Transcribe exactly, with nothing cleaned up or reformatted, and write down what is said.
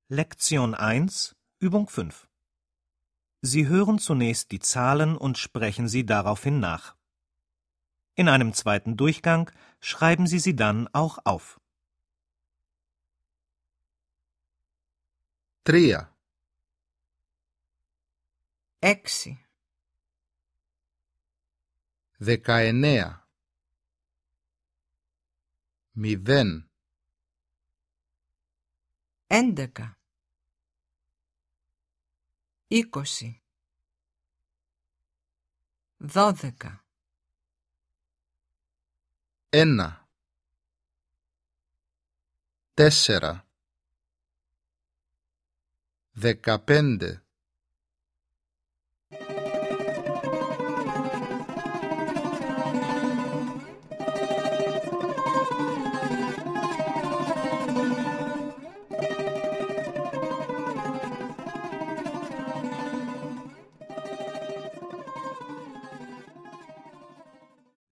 Lektion eins, Übung fünf. Sie hören zunächst die Zahlen und sprechen sie daraufhin nach. In einem zweiten Durchgang schreiben Sie sie dann auch auf. Τρία, Έξι, δεκαεννέα, μηδέν, έντεκα, είκοσι, δώδεκα, ένα, τέσσερα, δεκαπέντε,